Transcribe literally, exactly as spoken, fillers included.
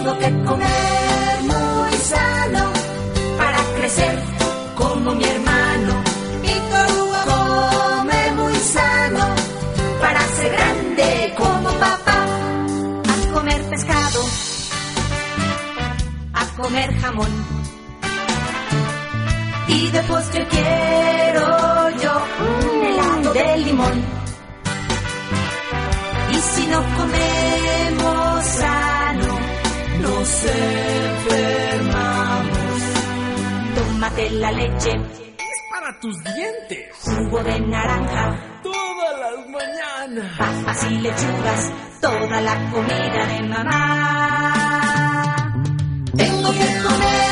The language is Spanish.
Tengo que comer muy sano para crecer como mi hermano. Víctor Hugo come muy sano para ser grande como papá. A comer pescado, a comer jamón, y de postre quiero yo un helado de limón. Y si no comemos sano, nos enfermamos. Tómate la leche, es para tus dientes. Jugo de naranja, todas las mañanas. Papas y lechugas, toda la comida de mamá. Tengo que comer